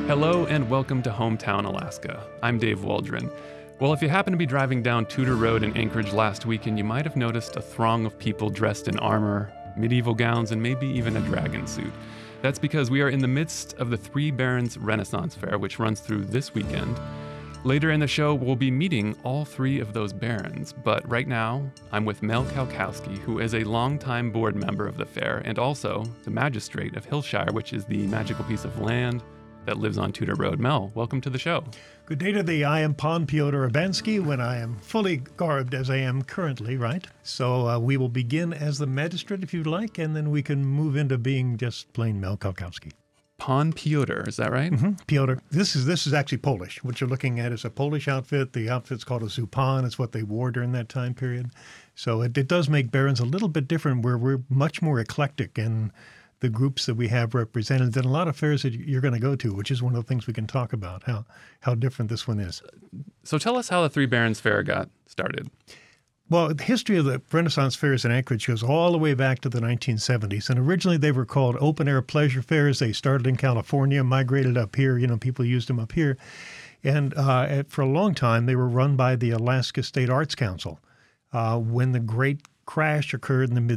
Hello and welcome to Hometown, Alaska. I'm Dave Waldron. Well, if you happen to be driving down Tudor Road in Anchorage last weekend, you might have noticed a throng of people dressed in armor, medieval gowns, and maybe even a dragon suit. That's because we are in the midst of the Three Barons Renaissance Fair, which runs through this weekend. Later in the show, we'll be meeting all three of those barons, but right now, I'm with Mel Kalkowski, who is a longtime board member of the fair and also the magistrate of Hillshire, which is the magical piece of land that lives on Tudor Road. Mel, welcome to the show. Good day to thee. I am Pan Piotr Urbanski when I am fully garbed as I am currently, right? So we will begin as the magistrate if you'd like, and then we can move into being just plain Mel Kalkowski. Pan Piotr, is that right? Mm-hmm. Piotr. This is actually Polish. What you're looking at is a Polish outfit. The outfit's called a zupan. It's what they wore during that time period. So it does make barons a little bit different, where we're much more eclectic in the groups that we have represented than a lot of fairs that you're going to go to, which is one of the things we can talk about, how different this one is. So tell us how the Three Barons Fair got started. Well, the history of the Renaissance fairs in Anchorage goes all the way back to the 1970s. And originally they were called open-air pleasure fairs. They started in California, migrated up here. People used them up here. And for a long time, they were run by the Alaska State Arts Council. When the Great Crash occurred in the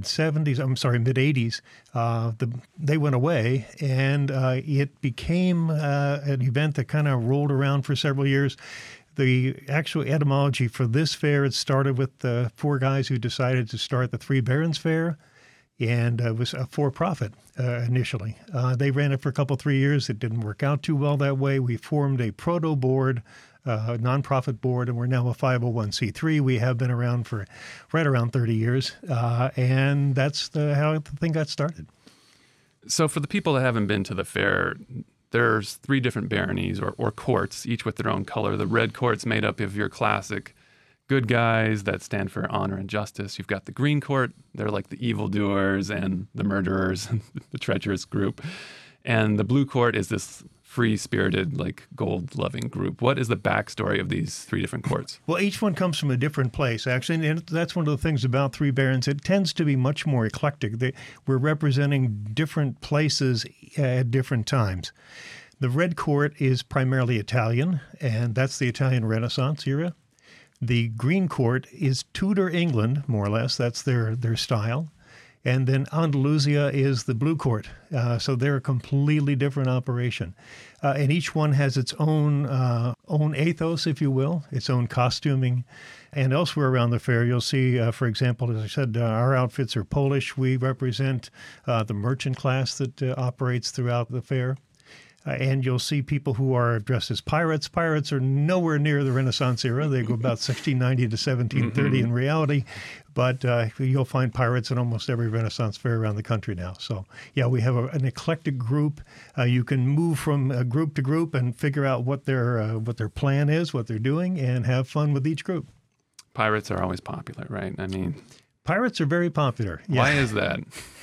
mid-80s, they went away, and it became an event that kind of rolled around for several years. The actual etymology for this fair, it started with the four guys who decided to start the Three Barons Fair, and it was a for-profit initially. They ran it for a couple, 3 years. It didn't work out too well that way. We formed a proto-board, nonprofit board, and we're now a 501c3. We have been around for right around 30 years, and that's how the thing got started. So for the people that haven't been to the fair, there's three different baronies or courts, each with their own color. The red court's made up of your classic good guys that stand for honor and justice. You've got the green court. They're like the evildoers and the murderers, the treacherous group. And the blue court is this free-spirited, like gold-loving group. What is the backstory of these three different courts? Well, each one comes from a different place, actually, and that's one of the things about Three Barons. It tends to be much more eclectic. We're representing different places at different times. The red court is primarily Italian, and that's the Italian Renaissance era. The green court is Tudor England, more or less. That's their style. And then Andalusia is the blue court. So they're a completely different operation. And each one has its own ethos, if you will, its own costuming. And elsewhere around the fair, you'll see, for example, as I said, our outfits are Polish. We represent the merchant class that operates throughout the fair. And you'll see people who are dressed as pirates. Pirates are nowhere near the Renaissance era. They go about 1690 to 1730 in reality. But you'll find pirates in almost every Renaissance fair around the country now. So, yeah, we have an eclectic group. You can move from group to group and figure out what their plan is, what they're doing, and have fun with each group. Pirates are always popular, right? I mean, pirates are very popular. Yeah. Why is that?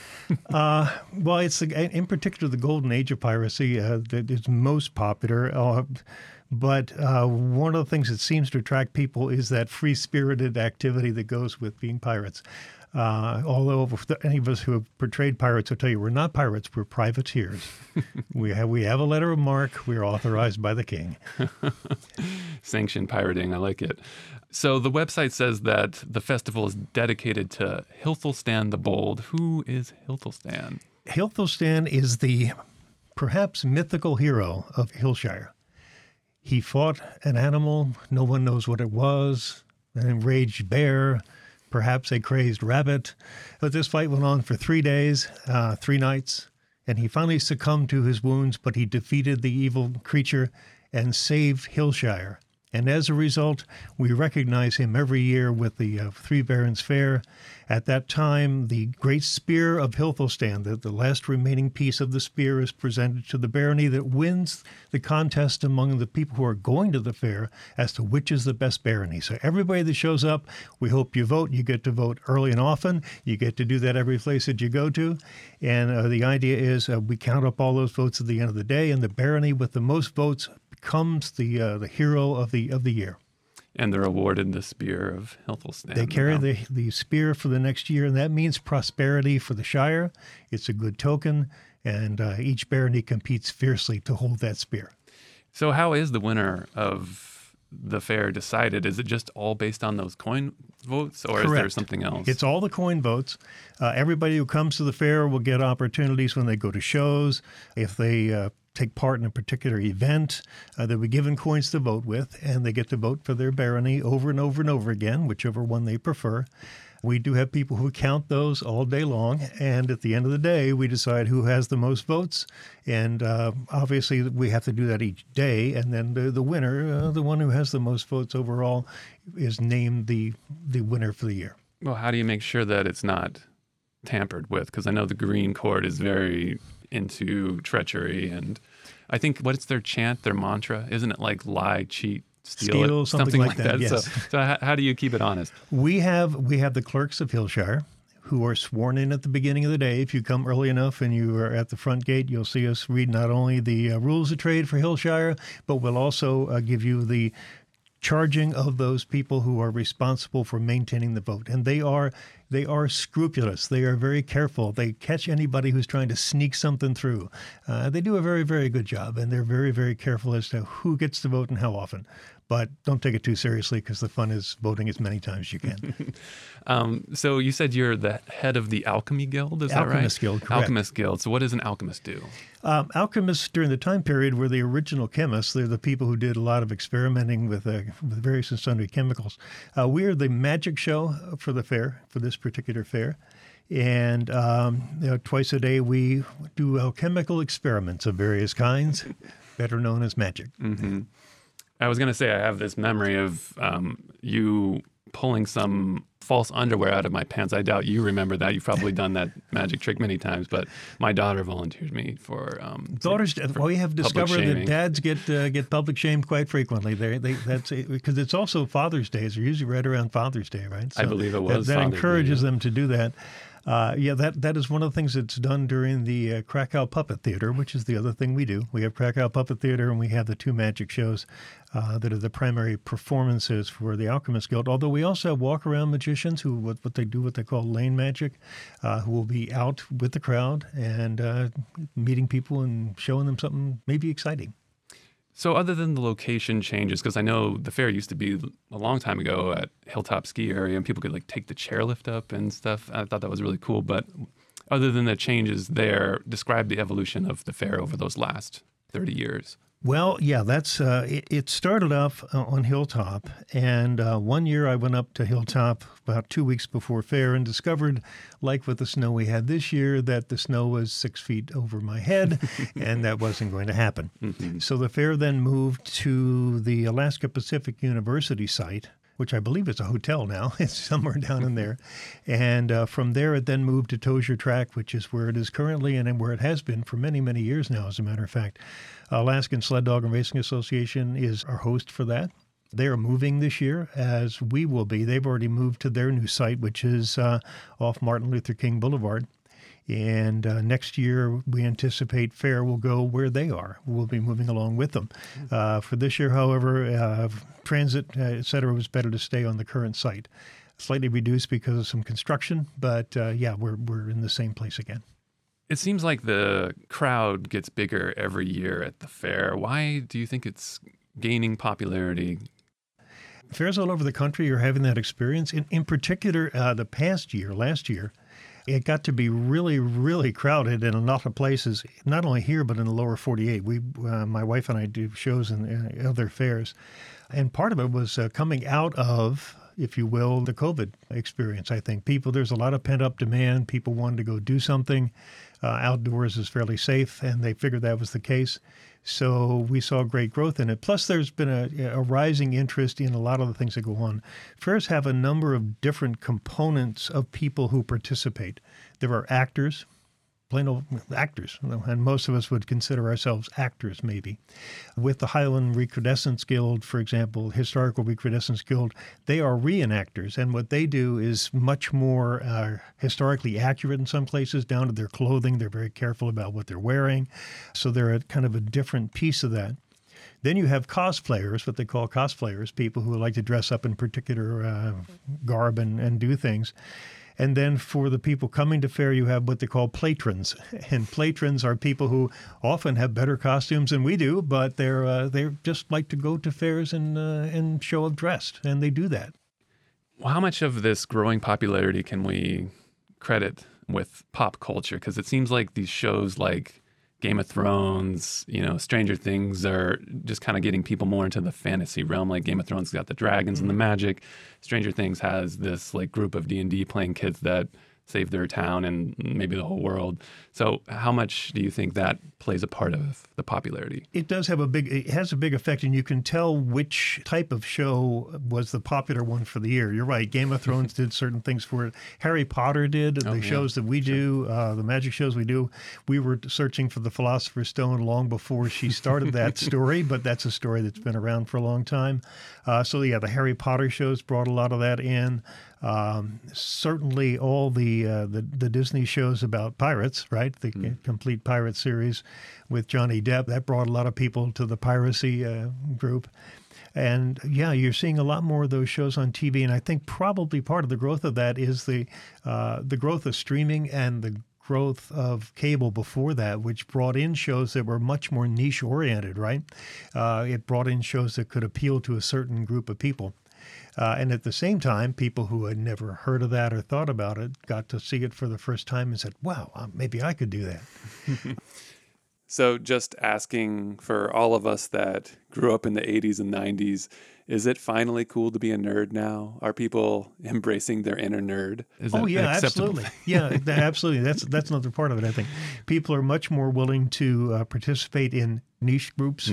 Well, it's in particular the golden age of piracy that is most popular. But one of the things that seems to attract people is that free-spirited activity that goes with being pirates. Although any of us who have portrayed pirates will tell you we're not pirates, we're privateers. we have a letter of marque. We're authorized by the king. Sanctioned pirating, I like it. So the website says that the festival is dedicated to Hithelstan the Bold. Who is Hithelstan? Hithelstan is the perhaps mythical hero of Hillshire. He fought an animal, no one knows what it was, an enraged bear, perhaps a crazed rabbit. But this fight went on for 3 days, 3 nights, and he finally succumbed to his wounds, but he defeated the evil creature and saved Hillshire. And as a result, we recognize him every year with the Three Barons Fair. At that time, the great spear of Hithelstan, the last remaining piece of the spear, is presented to the barony that wins the contest among the people who are going to the fair as to which is the best barony. So everybody that shows up, we hope you vote. You get to vote early and often. You get to do that every place that you go to. And the idea is we count up all those votes at the end of the day, and the barony with the most votes becomes the hero of the year. And they're awarded the Spear of Hithelstan. They carry the spear for the next year, and that means prosperity for the Shire. It's a good token, and each barony competes fiercely to hold that spear. So how is the winner of the fair decided? Is it just all based on those coin votes, or Correct. is there something else? It's all the coin votes. Everybody who comes to the fair will get opportunities when they go to shows. If they take part in a particular event, they'll be given coins to vote with, and they get to vote for their barony over and over and over again, whichever one they prefer. We do have people who count those all day long, and at the end of the day, we decide who has the most votes. And obviously, we have to do that each day, and then the winner, the one who has the most votes overall, is named the winner for the year. Well, how do you make sure that it's not tampered with? Because I know the Green Court is very into treachery, and I think, what's their chant, their mantra? Isn't it like lie, cheat, steal it? Something like that, yes. So how do you keep it honest? We have the clerks of Hillshire who are sworn in at the beginning of the day. If you come early enough and you are at the front gate, you'll see us read not only the rules of trade for Hillshire, but we'll also give you the charging of those people who are responsible for maintaining the vote. And they are scrupulous. They are very careful. They catch anybody who's trying to sneak something through. They do a very, very good job, and they're very, very careful as to who gets to vote and how often. But don't take it too seriously, because the fun is voting as many times as you can. So you said you're the head of the Alchemy Guild, is that right? Alchemist Guild, correct. Alchemist Guild. So what does an alchemist do? Alchemists during the time period were the original chemists. They're the people who did a lot of experimenting with various and sundry chemicals. We are the magic show for the fair, for this particular fair. And twice a day we do alchemical experiments of various kinds, better known as magic. Mm-hmm. I was going to say, I have this memory of you pulling some false underwear out of my pants. I doubt you remember that. You've probably done that magic trick many times, but my daughter volunteered me for we have discovered that shaming. dads get public shamed quite frequently. That's because it's also Father's Day. They're usually right around Father's Day, right? So I believe it was. That Father's encourages Day, them to do that. That is one of the things that's done during the Krakow Puppet Theater, which is the other thing we do. We have Krakow Puppet Theater, and we have the two magic shows that are the primary performances for the Alchemist Guild. Although we also have walk-around magicians who what they call lane magic, who will be out with the crowd and meeting people and showing them something maybe exciting. So other than the location changes, because I know the fair used to be a long time ago at Hilltop Ski Area, and people could like take the chairlift up and stuff. I thought that was really cool. But other than the changes there, describe the evolution of the fair over those last 30 years. Well, yeah, that's it started off on Hilltop, and one year I went up to Hilltop about 2 weeks before fair and discovered, like with the snow we had this year, that the snow was 6 feet over my head, and that wasn't going to happen. Mm-hmm. So the fair then moved to the Alaska Pacific University site, which I believe is a hotel now. It's somewhere down in there. And from there, it then moved to Tozier Track, which is where it is currently and where it has been for many, many years now, as a matter of fact. Alaskan Sled Dog and Racing Association is our host for that. They are moving this year, as we will be. They've already moved to their new site, which is off Martin Luther King Boulevard. And next year, we anticipate fair will go where they are. We'll be moving along with them. For this year, however, transit, et cetera, was better to stay on the current site. Slightly reduced because of some construction, but we're in the same place again. It seems like the crowd gets bigger every year at the fair. Why do you think it's gaining popularity? Fairs all over the country are having that experience. In particular, last year, it got to be really, really crowded in a lot of places, not only here, but in the lower 48. My wife and I do shows in other fairs. And part of it was coming out of, if you will, the COVID experience, I think. There's a lot of pent-up demand. People wanted to go do something. Outdoors is fairly safe, and they figured that was the case. So we saw great growth in it. Plus, there's been a rising interest in a lot of the things that go on. Fairs have a number of different components of people who participate. There are actors, plain old actors, and most of us would consider ourselves actors, maybe. With the Highland Recrudescence Guild, for example, Historical Recrudescence Guild, they are reenactors, and what they do is much more historically accurate in some places, down to their clothing. They're very careful about what they're wearing, so they're kind of a different piece of that. Then you have cosplayers, what they call cosplayers, people who like to dress up in particular garb and do things. And then for the people coming to fair, you have what they call patrons. And patrons are people who often have better costumes than we do, but they're just like to go to fairs and show up dressed, and they do that. Well, how much of this growing popularity can we credit with pop culture? Because it seems like these shows like Game of Thrones, Stranger Things are just kind of getting people more into the fantasy realm. Like Game of Thrones got the dragons and the magic. Stranger Things has this like group of D&D playing kids that save their town and maybe the whole world. So how much do you think that plays a part of the popularity? It has a big effect, and you can tell which type of show was the popular one for the year. You're right. Game of Thrones did certain things for it. Harry Potter did. The shows that we do, the magic shows we do, we were searching for the Philosopher's Stone long before she started that story, but that's a story that's been around for a long time. The Harry Potter shows brought a lot of that in. Certainly all the Disney shows about pirates, right? The complete pirate series with Johnny Depp, that brought a lot of people to the piracy group. And you're seeing a lot more of those shows on TV. And I think probably part of the growth of that is the growth of streaming and the growth of cable before that, which brought in shows that were much more niche oriented, right? It brought in shows that could appeal to a certain group of people. And at the same time, people who had never heard of that or thought about it got to see it for the first time and said, wow, maybe I could do that. So just asking for all of us that grew up in the 80s and 90s, is it finally cool to be a nerd now? Are people embracing their inner nerd? Is that absolutely. Absolutely. That's another part of it, I think. People are much more willing to participate in niche groups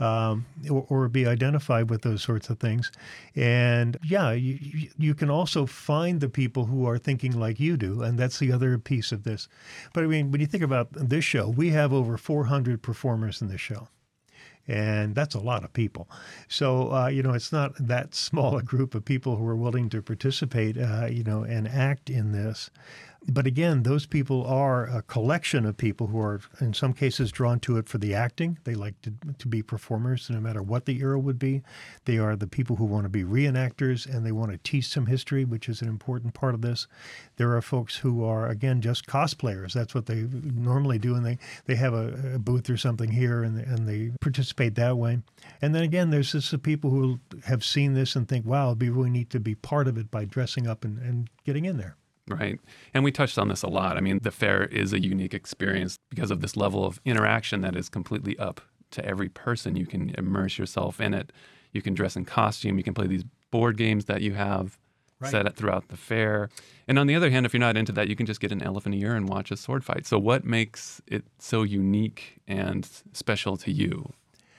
or be identified with those sorts of things. And you can also find the people who are thinking like you do, and that's the other piece of this. But I mean, when you think about this show, we have over 400 performers in this show. And that's a lot of people. So, it's not that small a group of people who are willing to participate, and act in this. But again, those people are a collection of people who are, in some cases, drawn to it for the acting. They like to be performers, no matter what the era would be. They are the people who want to be reenactors, and they want to teach some history, which is an important part of this. There are folks who are, again, just cosplayers. That's what they normally do, and they have a booth or something here, and they participate that way. And then again, there's just the people who have seen this and think, wow, it'd be really neat to be part of it by dressing up and getting in there. Right. And we touched on this a lot. I mean, the fair is a unique experience because of this level of interaction that is completely up to every person. You can immerse yourself in it. You can dress in costume. You can play these board games that you have set throughout the fair. And on the other hand, if you're not into that, you can just get an elephant ear and watch a sword fight. So what makes it so unique and special to you?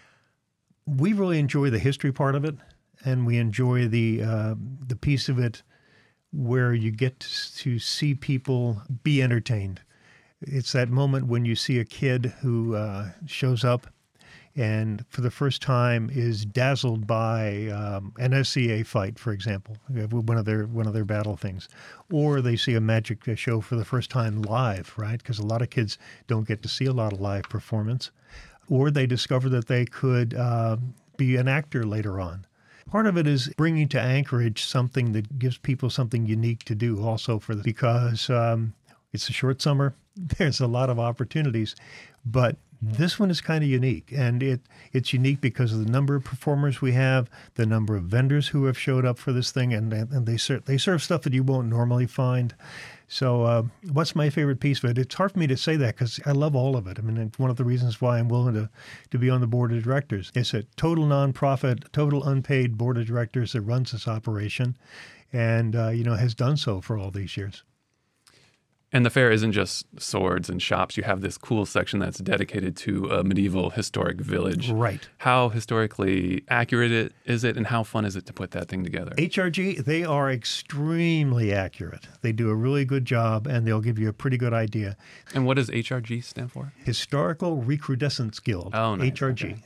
We really enjoy the history part of it, and we enjoy the piece of it where you get to see people be entertained. It's that moment when you see a kid who shows up and for the first time is dazzled by an SCA fight, for example, one of their battle things, or they see a magic show for the first time live, right? Because a lot of kids don't get to see a lot of live performance, or they discover that they could be an actor later on. Part of it is bringing to Anchorage something that gives people something unique to do also because it's a short summer. There's a lot of opportunities, but this one is kind of unique, and it's unique because of the number of performers we have, the number of vendors who have showed up for this thing, and they serve stuff that you won't normally find. So what's my favorite piece of it? It's hard for me to say that because I love all of it. I mean, it's one of the reasons why I'm willing to be on the board of directors. It's a total nonprofit, total unpaid board of directors that runs this operation and, has done so for all these years. And the fair isn't just swords and shops. You have this cool section that's dedicated to a medieval historic village. Right. How historically accurate is it, and how fun is it to put that thing together? HRG, they are extremely accurate. They do a really good job, and they'll give you a pretty good idea. And what does HRG stand for? Historical Recrudescence Guild. Oh, nice. HRG. Okay.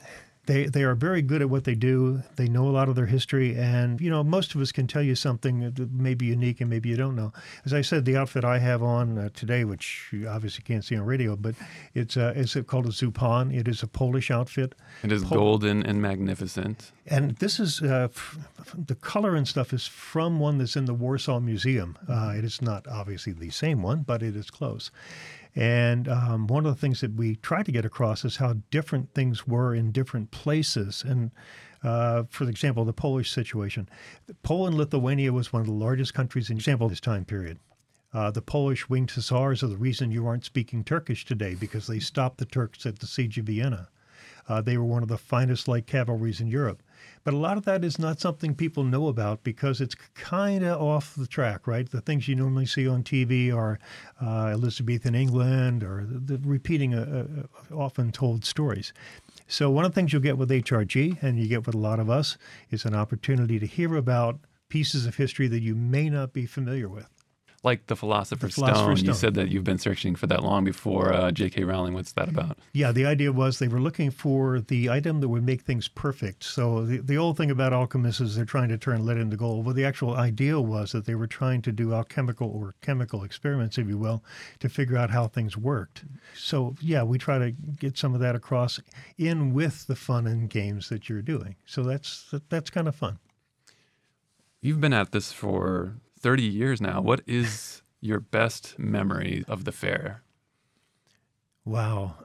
They are very good at what they do. They know a lot of their history, and most of us can tell you something that may be unique and maybe you don't know. As I said, the outfit I have on today, which you obviously can't see on radio, but it's called a Zupan. It is a Polish outfit. It is golden and magnificent. And this is the color and stuff is from one that's in the Warsaw Museum. It is not obviously the same one, but it is close. And one of the things that we try to get across is how different things were in different places. And for example, the Polish situation. Poland-Lithuania was one of the largest countries in this time period. The Polish winged hussars are the reason you aren't speaking Turkish today, because they stopped the Turks at the Siege of Vienna. They were one of the finest light cavalries in Europe. But a lot of that is not something people know about because it's kind of off the track, right? The things you normally see on TV are Elizabethan England or the repeating often told stories. So one of the things you'll get with HRG, and you get with a lot of us, is an opportunity to hear about pieces of history that you may not be familiar with. Like the Philosopher's Stone. You said that you've been searching for that long before J.K. Rowling. What's that about? Yeah, the idea was they were looking for the item that would make things perfect. So the old thing about alchemists is they're trying to turn lead into gold. Well, the actual idea was that they were trying to do alchemical or chemical experiments, if you will, to figure out how things worked. So, yeah, we try to get some of that across in with the fun and games that you're doing. So that's kind of fun. You've been at this for 30 years now. What is your best memory of the fair? Wow.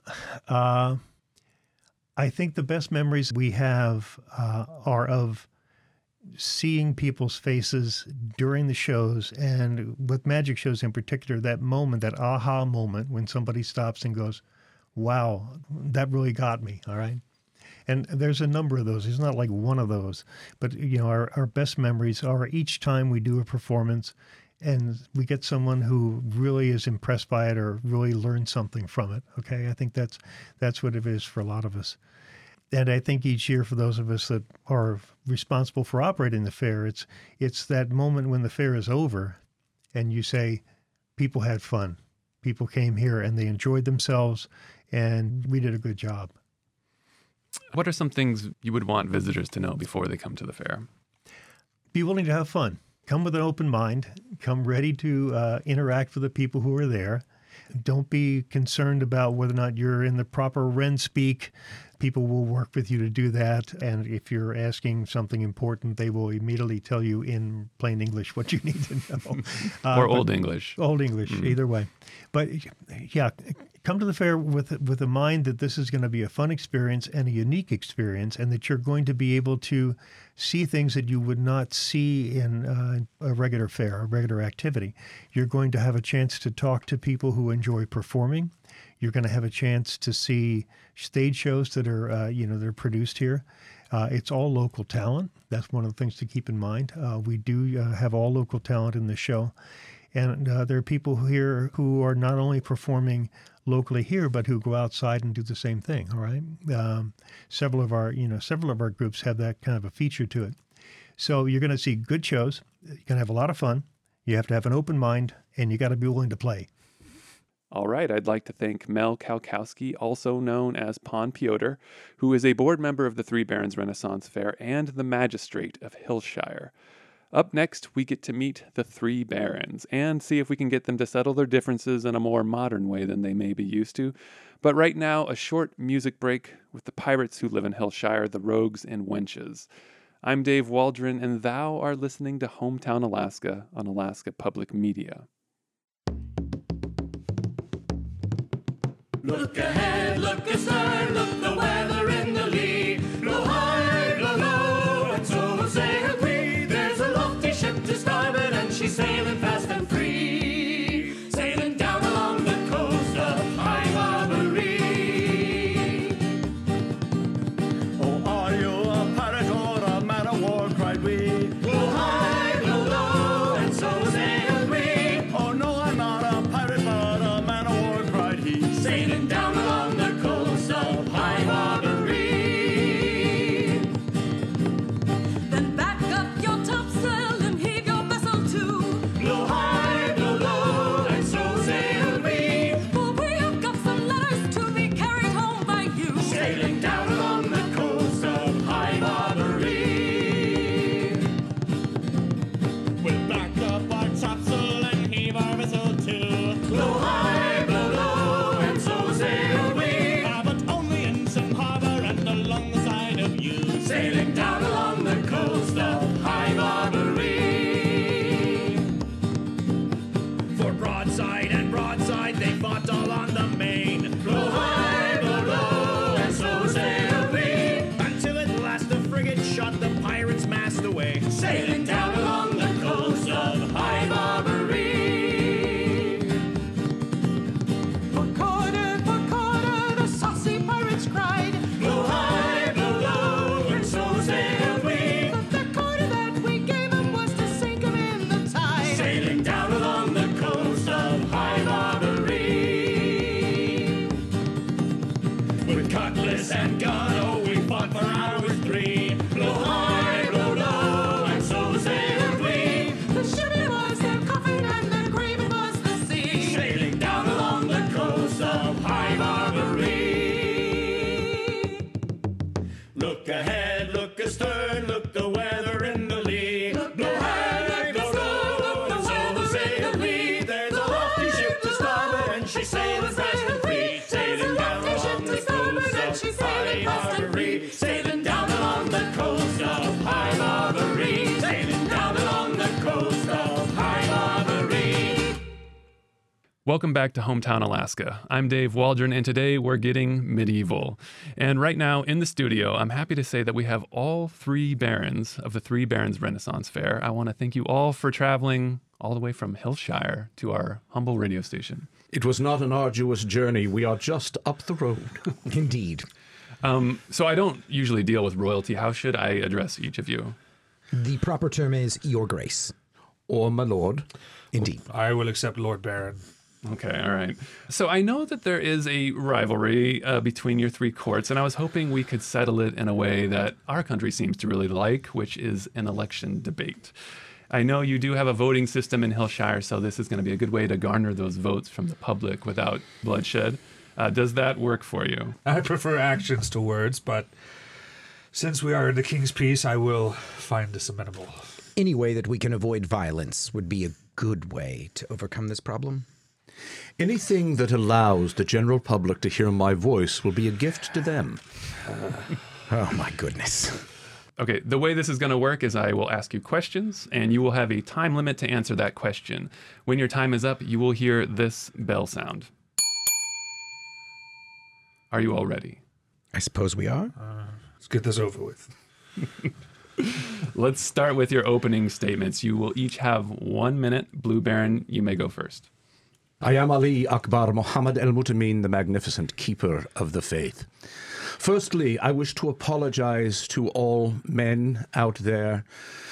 I think the best memories we have are of seeing people's faces during the shows, and with magic shows in particular, that moment, that aha moment when somebody stops and goes, wow, that really got me, all right? And there's a number of those. It's not like one of those. But, our best memories are each time we do a performance and we get someone who really is impressed by it or really learned something from it. Okay, I think that's what it is for a lot of us. And I think each year for those of us that are responsible for operating the fair, it's that moment when the fair is over and you say, people had fun. People came here and they enjoyed themselves and we did a good job. What are some things you would want visitors to know before they come to the fair? Be willing to have fun. Come with an open mind. Come ready to interact with the people who are there. Don't be concerned about whether or not you're in the proper Ren speak. People will work with you to do that. And if you're asking something important, they will immediately tell you in plain English what you need to know. Or Old English. Old English, either way. But yeah, come to the fair with a mind that this is going to be a fun experience and a unique experience, and that you're going to be able to see things that you would not see in a regular fair, a regular activity. You're going to have a chance to talk to people who enjoy performing. You're going to have a chance to see stage shows that are, they're produced here. It's all local talent. That's one of the things to keep in mind. We do have all local talent in the show. And there are people here who are not only performing locally here, but who go outside and do the same thing. All right. Several of our groups have that kind of a feature to it. So you're going to see good shows. You're going to have a lot of fun. You have to have an open mind, and you got to be willing to play. All right, I'd like to thank Mel Kalkowski, also known as Pon Piotr, who is a board member of the Three Barons Renaissance Fair and the Magistrate of Hillshire. Up next, we get to meet the Three Barons and see if we can get them to settle their differences in a more modern way than they may be used to. But right now, a short music break with the pirates who live in Hillshire, the Rogues and Wenches. I'm Dave Waldron, and thou are listening to Hometown Alaska on Alaska Public Media. Look ahead, look astern, look the weather in the lee. Blow high, blow low, and so we'll sail free. There's a lofty ship to starboard, and she's sailing fast and free. Sailing down along the coast of High Barbary. Oh, are you a pirate or a man of war, cried we. Blow high, blow low, and so we'll sail free. Oh, no, I'm not a pirate, but a man of war, cried he. Sailing down along the coast of With cutlass and gun, oh, we fought for hours 3. Blow high, blow low, and so sailed we. The shipping was their coffin and their grave was the sea. Sailing down along the coast of High Barbary. Look ahead, look astern, look the weather in the lee. Blow high, blow low, and so sailed we. There's a lofty ship to starboard, and she's sailing fast and free. Sailing down along the coast of High Barbary. Sailing down along the coast of High Barbary. Sailing down along the coast of High Barbary. Welcome back to Hometown Alaska. I'm Dave Waldron, and today we're getting medieval. And right now in the studio, I'm happy to say that we have all 3 barons of the Three Barons Renaissance Fair. I want to thank you all for traveling all the way from Hillshire to our humble radio station. It was not an arduous journey. We are just up the road. Indeed. So I don't usually deal with royalty. How should I address each of you? The proper term is Your Grace. Or my lord. Indeed. I will accept Lord Baron. Okay, all right. So I know that there is a rivalry between your 3 courts, and I was hoping we could settle it in a way that our country seems to really like, which is an election debate. I know you do have a voting system in Hillshire, so this is going to be a good way to garner those votes from the public without bloodshed. Does that work for you? I prefer actions to words, but since we are in the King's Peace, I will find this amenable. Any way that we can avoid violence would be a good way to overcome this problem. Anything that allows the general public to hear my voice will be a gift to them. Oh, my goodness. Okay, the way this is going to work is I will ask you questions, and you will have a time limit to answer that question. When your time is up, you will hear this bell sound. Are you all ready? I suppose we are. Let's get this over with. Let's start with your opening statements. You will each have 1 minute. Blue Baron, you may go first. I am Ali Akbar Muhammad El Mutamin, the magnificent keeper of the faith. Firstly, I wish to apologize to all men out there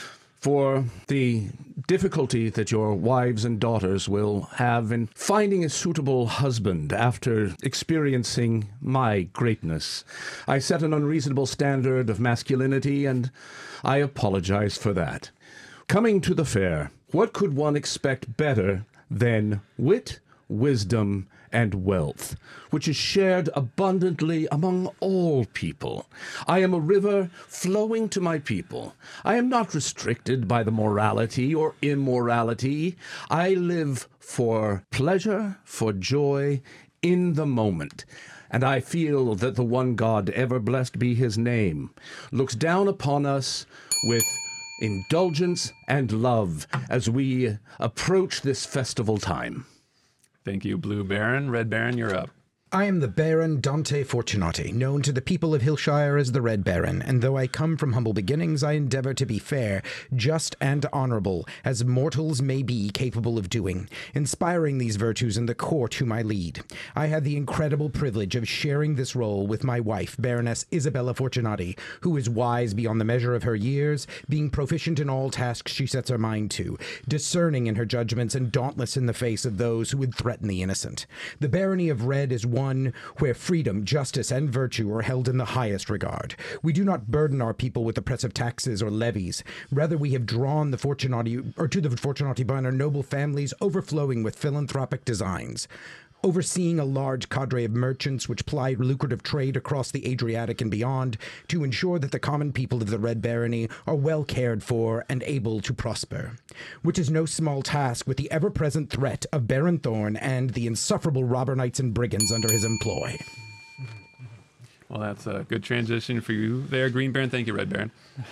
for the difficulty that your wives and daughters will have in finding a suitable husband after experiencing my greatness. I set an unreasonable standard of masculinity, and I apologize for that. Coming to the fair, what could one expect better than wit, wisdom, and wealth, which is shared abundantly among all people? I am a river flowing to my people. I am not restricted by the morality or immorality. I live for pleasure, for joy, in the moment. And I feel that the one God, ever blessed be his name, looks down upon us with indulgence and love as we approach this festival time. Thank you, Blue Baron. Red Baron, you're up. I am the Baron Dante Fortunati, known to the people of Hillshire as the Red Baron, and though I come from humble beginnings, I endeavor to be fair, just, and honorable, as mortals may be capable of doing, inspiring these virtues in the court whom I lead. I had the incredible privilege of sharing this role with my wife, Baroness Isabella Fortunati, who is wise beyond the measure of her years, being proficient in all tasks she sets her mind to, discerning in her judgments, and dauntless in the face of those who would threaten the innocent. The barony of Red is one where freedom, justice, and virtue are held in the highest regard. We do not burden our people with oppressive taxes or levies. Rather, we have drawn the Fortunati, or to the Fortunati banner, noble families overflowing with philanthropic designs. Overseeing a large cadre of merchants which ply lucrative trade across the Adriatic and beyond, to ensure that the common people of the Red Barony are well cared for and able to prosper. Which is no small task with the ever-present threat of Baron Thorn and the insufferable robber knights and brigands under his employ. Well, that's a good transition for you there, Green Baron. Thank you, Red Baron.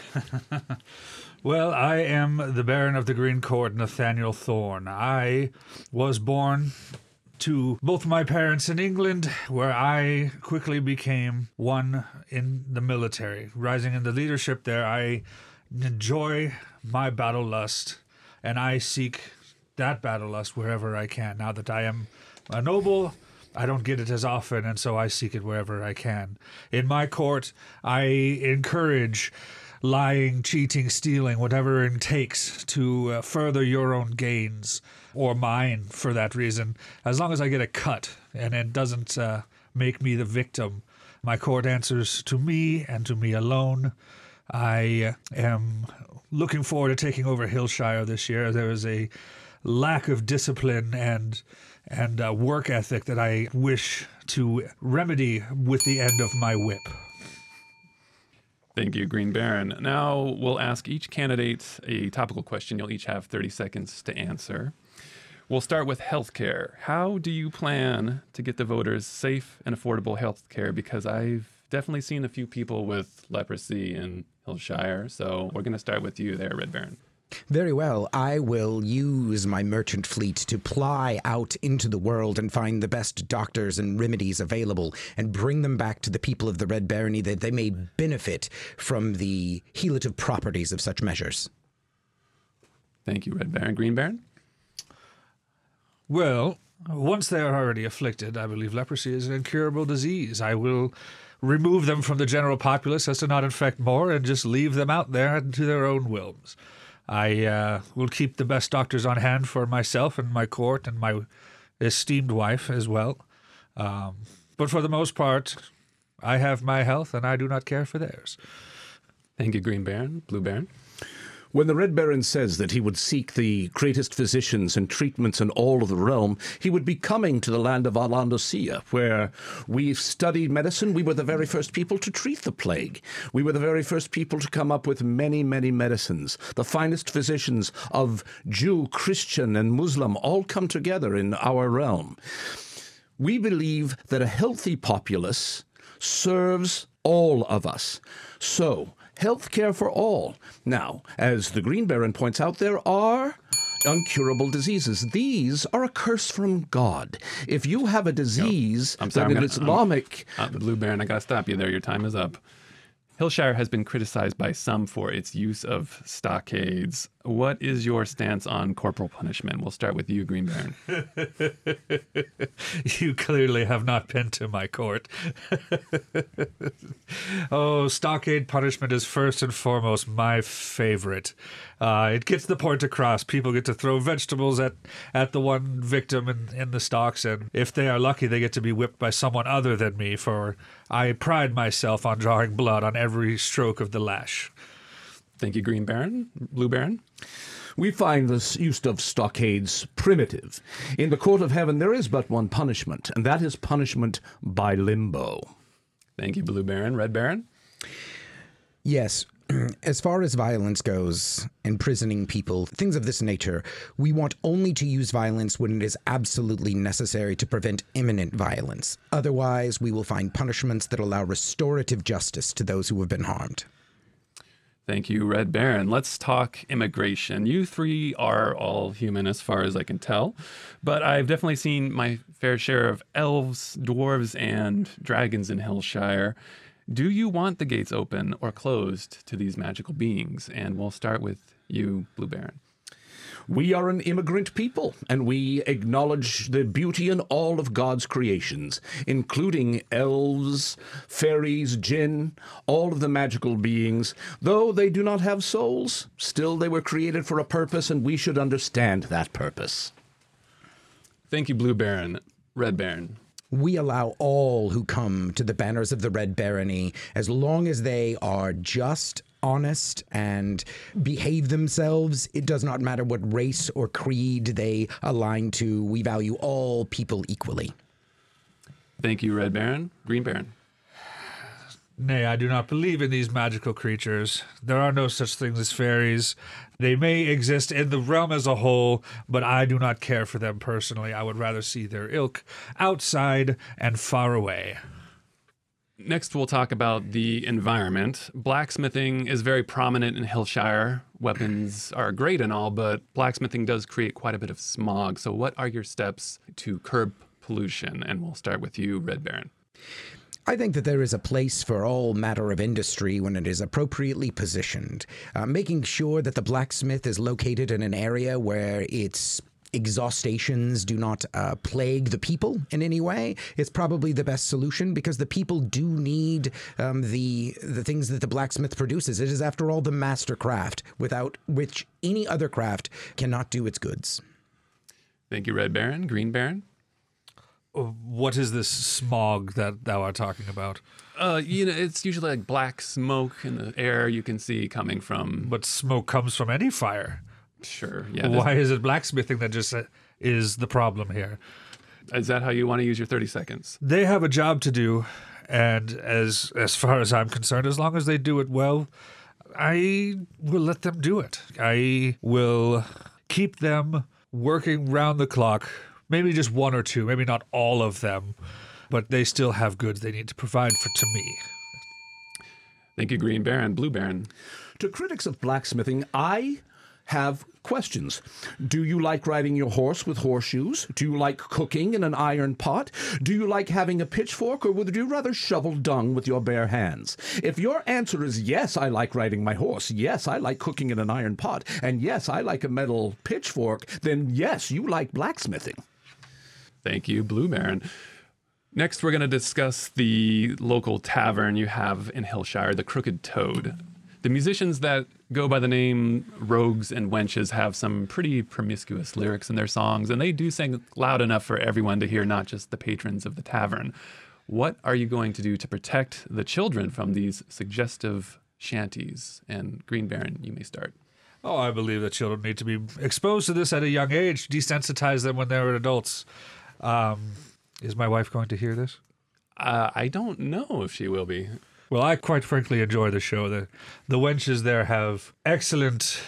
Well, I am the Baron of the Green Court, Nathaniel Thorn. I was born to both my parents in England, where I quickly became one in the military. Rising into leadership there, I enjoy my battle lust, and I seek that battle lust wherever I can. Now that I am a noble, I don't get it as often, and so I seek it wherever I can. In my court, I encourage lying, cheating, stealing, whatever it takes to further your own gains, or mine for that reason, as long as I get a cut and it doesn't make me the victim. My court answers to me and to me alone. I am looking forward to taking over Hillshire this year. There is a lack of discipline and work ethic that I wish to remedy with the end of my whip. Thank you, Green Baron. Now we'll ask each candidate a topical question. You'll each have 30 seconds to answer. We'll start with healthcare. How do you plan to get the voters safe and affordable healthcare? Because I've definitely seen a few people with leprosy in Hillshire, so we're going to start with you there, Red Baron. Very well. I will use my merchant fleet to ply out into the world and find the best doctors and remedies available and bring them back to the people of the Red Barony that they may benefit from the healative properties of such measures. Thank you, Red Baron. Green Baron? Well, once they are already afflicted, I believe leprosy is an incurable disease. I will remove them from the general populace as to not infect more and just leave them out there to their own whims. I will keep the best doctors on hand for myself and my court and my esteemed wife as well. But for the most part, I have my health and I do not care for theirs. Thank you, Green Baron. Blue Baron? When the Red Baron says that he would seek the greatest physicians and treatments in all of the realm, he would be coming to the land of Alandosia, where we've studied medicine. We were the very first people to treat the plague. We were the very first people to come up with many, many medicines. The finest physicians of Jew, Christian, and Muslim all come together in our realm. We believe that a healthy populace serves all of us. So, health care for all. Now, as the Green Baron points out, there are uncurable diseases. These are a curse from God. If you have a disease that is Islamic... Blue Baron, I got to stop you there. Your time is up. Hillshire has been criticized by some for its use of stockades. What is your stance on corporal punishment? We'll start with you, Green Baron. You clearly have not been to my court. Oh, stockade punishment is first and foremost my favorite. It gets the point across. People get to throw vegetables at the one victim in the stocks, and if they are lucky, they get to be whipped by someone other than me, for I pride myself on drawing blood on every stroke of the lash. Thank you, Green Baron. Blue Baron? We find this use of stockades primitive. In the court of heaven, there is but one punishment, and that is punishment by limbo. Thank you, Blue Baron. Red Baron? Yes. As far as violence goes, imprisoning people, things of this nature, we want only to use violence when it is absolutely necessary to prevent imminent violence. Otherwise, we will find punishments that allow restorative justice to those who have been harmed. Thank you, Red Baron. Let's talk immigration. You three are all human as far as I can tell, but I've definitely seen my fair share of elves, dwarves, and dragons in Hillshire. Do you want the gates open or closed to these magical beings? And we'll start with you, Blue Baron. We are an immigrant people, and we acknowledge the beauty in all of God's creations, including elves, fairies, jinn, all of the magical beings. Though they do not have souls, still they were created for a purpose, and we should understand that purpose. Thank you, Blue Baron. Red Baron. We allow all who come to the banners of the Red Barony, as long as they are just, honest, and behave themselves. It does not matter what race or creed they align to. We value all people equally. Thank you, Red Baron. Green Baron. Nay, I do not believe in these magical creatures. There are no such things as fairies. They may exist in the realm as a whole, but I do not care for them personally. I would rather see their ilk outside and far away. Next, we'll talk about the environment. Blacksmithing is very prominent in Hillshire. Weapons are great and all, but blacksmithing does create quite a bit of smog. So what are your steps to curb pollution? And we'll start with you, Red Baron. I think that there is a place for all matter of industry when it is appropriately positioned. Making sure that the blacksmith is located in an area where its exhaust stations do not plague the people in any way is probably the best solution, because the people do need the things that the blacksmith produces. It is, after all, the master craft, without which any other craft cannot do its goods. Thank you, Red Baron. Green Baron? What is this smog that thou art talking about? It's usually like black smoke in the air you can see coming from. But smoke comes from any fire. Sure, yeah. Why is it blacksmithing that just is the problem here? Is that how you want to use your 30 seconds? They have a job to do, and as far as I'm concerned, as long as they do it well, I will let them do it. I will keep them working round the clock, maybe just one or two, maybe not all of them, but they still have goods they need to provide to me. Thank you, Green Baron. Blue Baron. To critics of blacksmithing, I have questions. Do you like riding your horse with horseshoes? Do you like cooking in an iron pot? Do you like having a pitchfork, or would you rather shovel dung with your bare hands? If your answer is yes, I like riding my horse, yes, I like cooking in an iron pot, and yes, I like a metal pitchfork, then yes, you like blacksmithing. Thank you, Blue Baron. Next, we're going to discuss the local tavern you have in Hillshire, the Crooked Toad. The musicians that go by the name Rogues and Wenches have some pretty promiscuous lyrics in their songs, and they do sing loud enough for everyone to hear, not just the patrons of the tavern. What are you going to do to protect the children from these suggestive shanties? And Green Baron, you may start. Oh, I believe that children need to be exposed to this at a young age, desensitize them when they're adults. Is my wife going to hear this? I don't know if she will be. Well, I quite frankly enjoy the show. The wenches there have excellent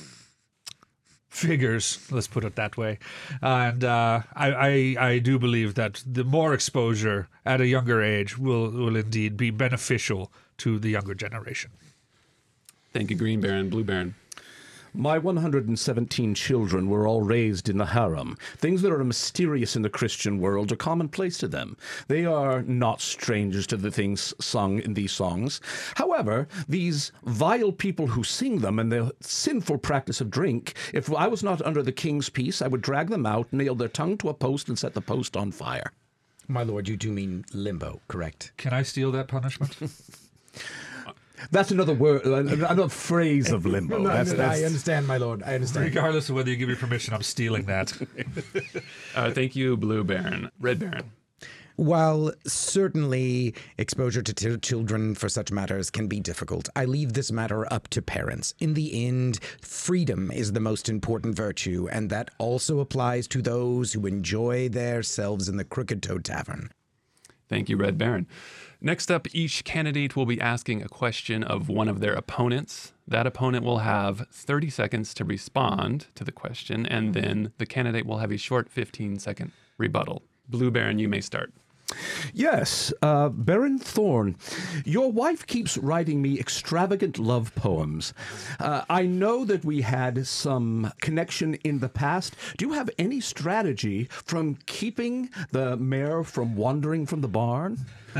figures, let's put it that way. And I do believe that the more exposure at a younger age will indeed be beneficial to the younger generation. Thank you, Green Baron. Blue Baron. My 117 children were all raised in the harem. Things that are mysterious in the Christian world are commonplace to them. They are not strangers to the things sung in these songs. However, these vile people who sing them and the sinful practice of drink, if I was not under the king's peace, I would drag them out, nail their tongue to a post, and set the post on fire. My lord, you do mean limbo, correct? Can I steal that punishment? That's another word, another phrase of limbo. No, that's... I understand, my lord. I understand. Regardless of whether you give me permission, I'm stealing that. Thank you, Blue Baron. Red Baron. While certainly exposure to children for such matters can be difficult, I leave this matter up to parents. In the end, freedom is the most important virtue, and that also applies to those who enjoy themselves in the Crooked Toad Tavern. Thank you, Red Baron. Next up, each candidate will be asking a question of one of their opponents. That opponent will have 30 seconds to respond to the question, and then the candidate will have a short 15-second rebuttal. Blue Baron, you may start. Yes, Baron Thorn, your wife keeps writing me extravagant love poems. I know that we had some connection in the past. Do you have any strategy from keeping the mare from wandering from the barn?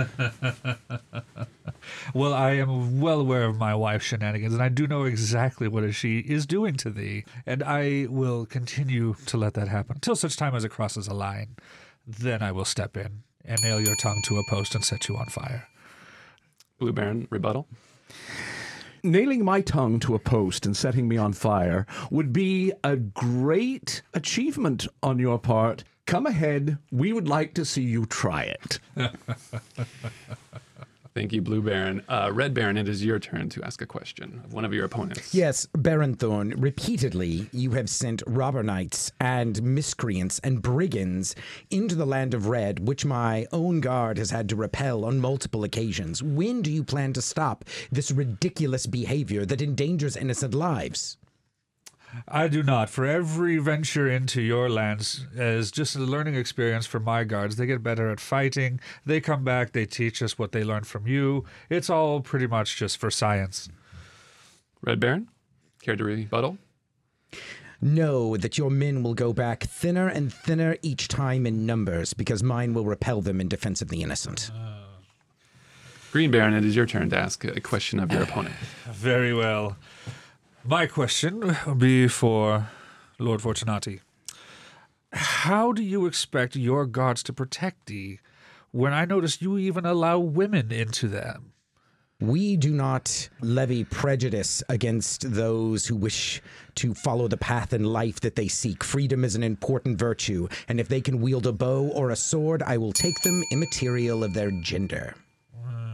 Well, I am well aware of my wife's shenanigans, and I do know exactly what she is doing to thee, and I will continue to let that happen until such time as it crosses a line. Then I will step in and nail your tongue to a post and set you on fire. Blue Baron, rebuttal. Nailing my tongue to a post and setting me on fire would be a great achievement on your part. Come ahead. We would like to see you try it. Thank you, Blue Baron. Red Baron, it is your turn to ask a question of one of your opponents. Yes, Baron Thorn, repeatedly you have sent robber knights and miscreants and brigands into the land of Red, which my own guard has had to repel on multiple occasions. When do you plan to stop this ridiculous behavior that endangers innocent lives? I do not. For every venture into your lands is just a learning experience for my guards. They get better at fighting. They come back. They teach us what they learned from you. It's all pretty much just for science. Red Baron, care to rebuttal? Know that your men will go back thinner and thinner each time in numbers, because mine will repel them in defense of the innocent. Green Baron, it is your turn to ask a question of your opponent. Very well. My question would be for Lord Fortunati. How do you expect your guards to protect thee when I notice you even allow women into them? We do not levy prejudice against those who wish to follow the path in life that they seek. Freedom is an important virtue, and if they can wield a bow or a sword, I will take them immaterial of their gender.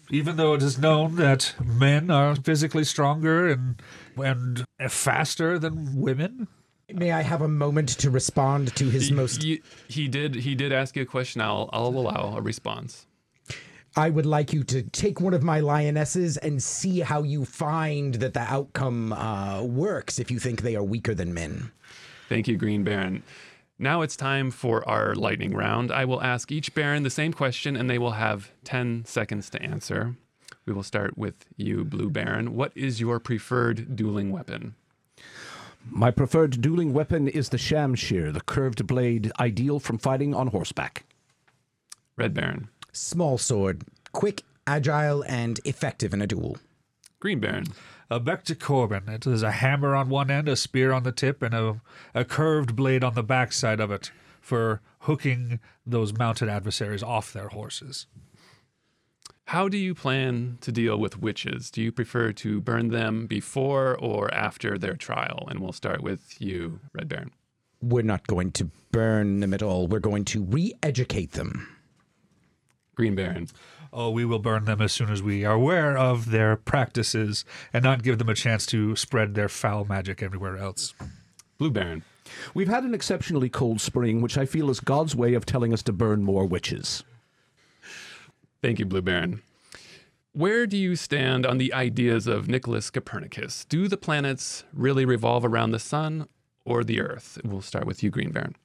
Even though it is known that men are physically stronger and faster than women? May I have a moment to respond to his most... He did ask you a question. I'll allow a response. I would like you to take one of my lionesses and see how you find that the outcome works if you think they are weaker than men. Thank you, Green Baron. Now it's time for our lightning round. I will ask each Baron the same question, and they will have 10 seconds to answer. We will start with you, Blue Baron. What is your preferred dueling weapon? My preferred dueling weapon is the Shamshir, the curved blade, ideal from fighting on horseback. Red Baron. Small sword, quick, agile, and effective in a duel. Green Baron. A Becta Corbin. It is a hammer on one end, a spear on the tip, and a curved blade on the backside of it for hooking those mounted adversaries off their horses. How do you plan to deal with witches? Do you prefer to burn them before or after their trial? And we'll start with you, Red Baron. We're not going to burn them at all. We're going to re-educate them. Green Baron. Oh, we will burn them as soon as we are aware of their practices and not give them a chance to spread their foul magic everywhere else. Blue Baron. We've had an exceptionally cold spring, which I feel is God's way of telling us to burn more witches. Thank you, Blue Baron. Where do you stand on the ideas of Nicholas Copernicus? Do the planets really revolve around the sun or the earth? We'll start with you, Green Baron.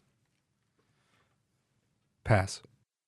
Pass.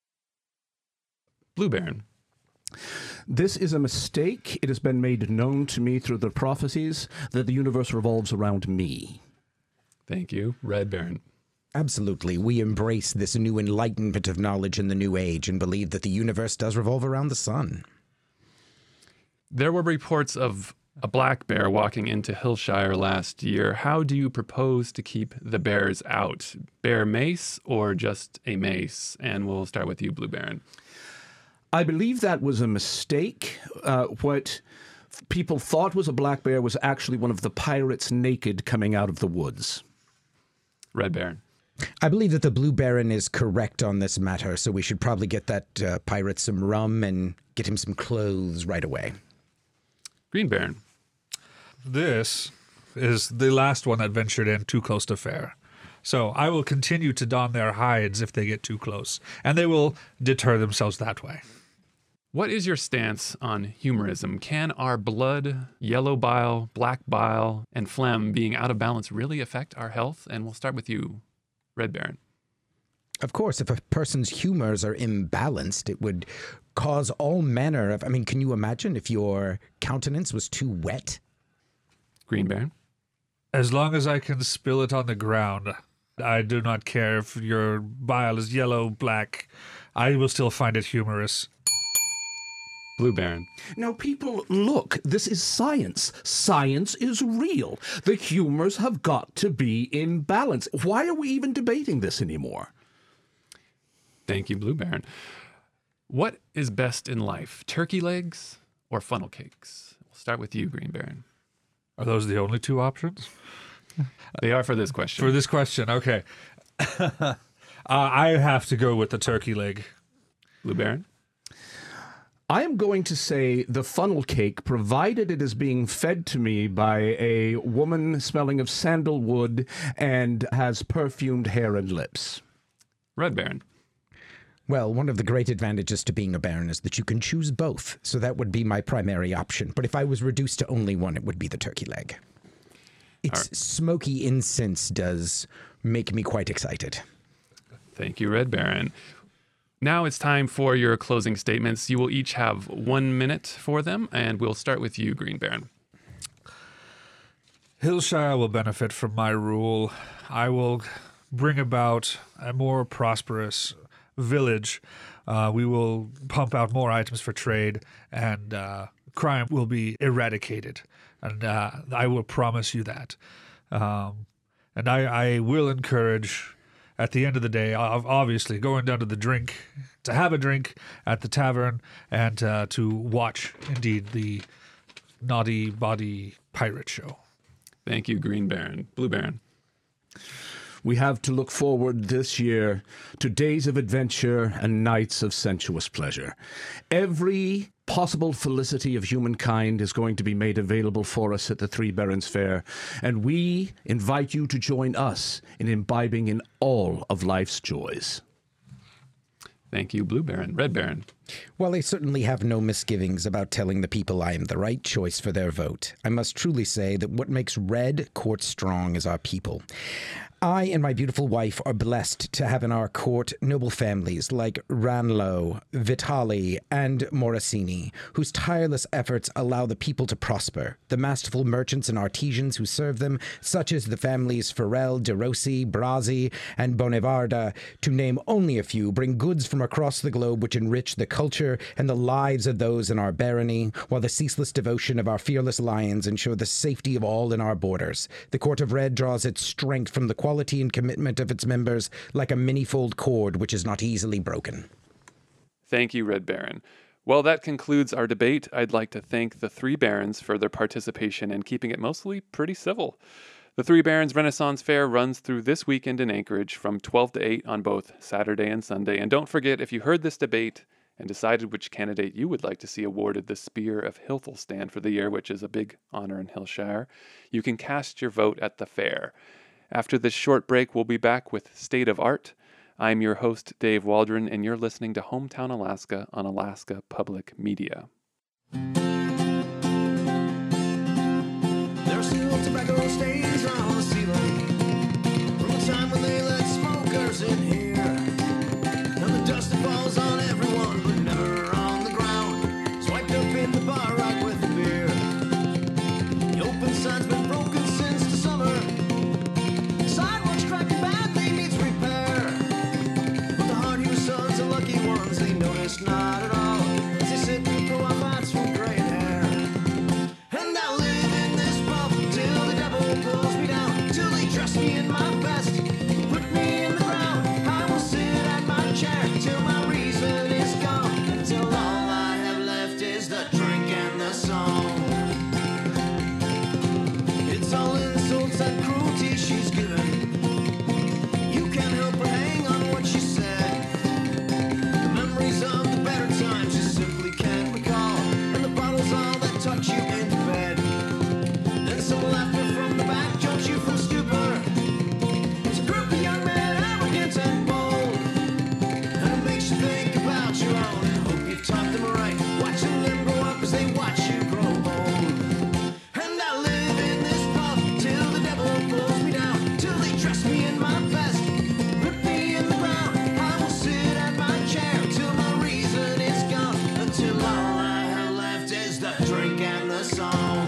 Blue Baron. This is a mistake. It has been made known to me through the prophecies that the universe revolves around me. Thank you, Red Baron. Absolutely. We embrace this new enlightenment of knowledge in the new age and believe that the universe does revolve around the sun. There were reports of a black bear walking into Hillshire last year. How do you propose to keep the bears out? Bear mace or just a mace? And we'll start with you, Blue Baron. I believe that was a mistake. What people thought was a black bear was actually one of the pirates naked coming out of the woods. Red Baron. I believe that the Blue Baron is correct on this matter, so we should probably get that pirate some rum and get him some clothes right away. Green Baron. This is the last one that ventured in too close to fair. So I will continue to don their hides if they get too close, and they will deter themselves that way. What is your stance on humorism? Can our blood, yellow bile, black bile, and phlegm being out of balance really affect our health? And we'll start with you, Red Baron. Of course, if a person's humors are imbalanced, it would cause all manner of... I mean, can you imagine if your countenance was too wet? Green Baron. As long as I can spill it on the ground, I do not care if your bile is yellow, black. I will still find it humorous. Blue Baron. Now, people, look, this is science. Science is real. The humors have got to be in balance. Why are we even debating this anymore? Thank you, Blue Baron. What is best in life, turkey legs or funnel cakes? We'll start with you, Green Baron. Are those the only two options? They are for this question. For this question, okay. I have to go with the turkey leg. Blue Baron. I am going to say the funnel cake, provided it is being fed to me by a woman smelling of sandalwood and has perfumed hair and lips. Red Baron. Well, one of the great advantages to being a baron is that you can choose both, so that would be my primary option. But if I was reduced to only one, it would be the turkey leg. Its smoky incense does make me quite excited. Thank you, Red Baron. Now it's time for your closing statements. You will each have 1 minute for them, and we'll start with you, Green Baron. Hillshire will benefit from my rule. I will bring about a more prosperous village. We will pump out more items for trade, and crime will be eradicated. And I will promise you that. And I will encourage, at the end of the day, obviously going down to have a drink at the tavern and to watch, indeed, the Naughty Body Pirate Show. Thank you, Green Baron. Blue Baron. We have to look forward this year to days of adventure and nights of sensuous pleasure. Every possible felicity of humankind is going to be made available for us at the Three Barons Fair, and we invite you to join us in imbibing in all of life's joys. Thank you, Blue Baron. Red Baron. While I certainly have no misgivings about telling the people I am the right choice for their vote, I must truly say that what makes Red Court strong is our people. I and my beautiful wife are blessed to have in our court noble families like Ranelagh, Vitali, and Morosini, whose tireless efforts allow the people to prosper. The masterful merchants and artisans who serve them, such as the families Farrell, De Rossi, Brazzi, and Bonevarda, to name only a few, bring goods from across the globe which enrich the culture and the lives of those in our barony, while the ceaseless devotion of our fearless lions ensure the safety of all in our borders. The Court of Red draws its strength from the quality and commitment of its members like a many-fold cord which is not easily broken. Thank you, Red Baron. Well, that concludes our debate. I'd like to thank the Three Barons for their participation and keeping it mostly pretty civil. The Three Barons Renaissance Fair runs through this weekend in Anchorage from 12 to 8 on both Saturday and Sunday. And don't forget, if you heard this debate and decided which candidate you would like to see awarded the Spear of Hithelstan for the year, which is a big honor in Hillshire, you can cast your vote at the fair. After this short break, we'll be back with State of Art. I'm your host, Dave Waldron, and you're listening to Hometown Alaska on Alaska Public Media. There's still tobacco stains on the ceiling from the time when they let smokers in here. And the dust that falls on everyone, but never on the ground. Swiped up in the bar right with the beer. The open sign's been broken since the summer. The sidewalk's cracking badly, needs repair. But the hard-used sons are lucky ones, they notice not at all. As they sit and throw out fights from gray hair. And I live in this pub till the devil pulls me down, till they dress me in my best, put me in the ground. I will sit at my chair till my reason is gone, until all I have left is the drink and the song. It's all insults and cruelty she's given. You can't help but hang on what she said. The memories of the better times you simply can't recall, and the bottles all that touch you into bed. Then some laughter from the back jumps you from stupor. It's a group of young men, arrogant and bold, and it makes you think about your own and hope you taught them right, watching them grow up as they watch you grow old. And I live in this pub till the devil pulls me down, till they dress me in my best, put me in the ground. I will sit at my chair till my reason is gone, until all I have left is the drink and the song.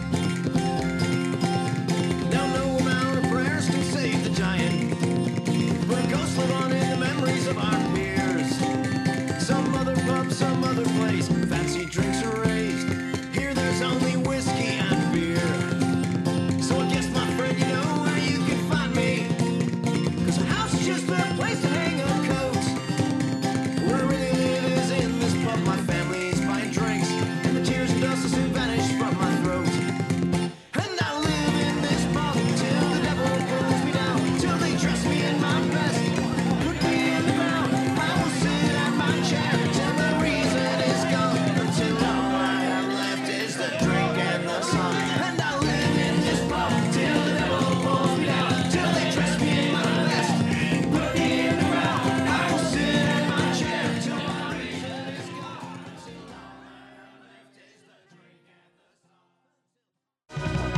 Now no amount of prayers can save the giant, but a ghost live on in the memories of our peers. Some other pub, some other place, fancy drinks are raised. Here there's only whiskey and beer. So I guess, my friend, you know where you can find me, 'cause the house is just a place to hang a coat. Where I really live is in this pub. My family is buying drinks, and the tears and dust will soon vanish from my throat. And I live in this pub till the devil pulls me down, till they dress me in my best, put me in the ground. I will sit at my chair till the reason is gone, until all I have left is the drink and the song. And I live in this pub till the devil pulls me down, till they dress me in my best, put me in the ground. I will sit at my chair till my reason is gone, until all I have left is the drink and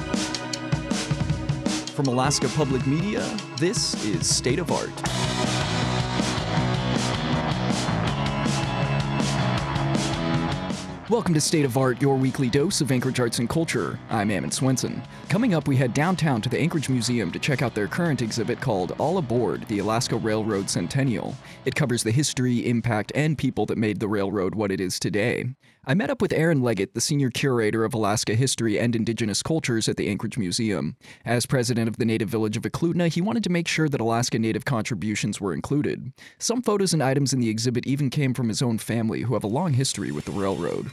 the song. From Alaska Public Media, this is State of Art. Welcome to State of Art, your weekly dose of Anchorage arts and culture. I'm Ammon Swenson. Coming up, we head downtown to the Anchorage Museum to check out their current exhibit called All Aboard, the Alaska Railroad Centennial. It covers the history, impact, and people that made the railroad what it is today. I met up with Aaron Leggett, the senior curator of Alaska history and indigenous cultures at the Anchorage Museum. As president of the native village of Eklutna, he wanted to make sure that Alaska Native contributions were included. Some photos and items in the exhibit even came from his own family, who have a long history with the railroad.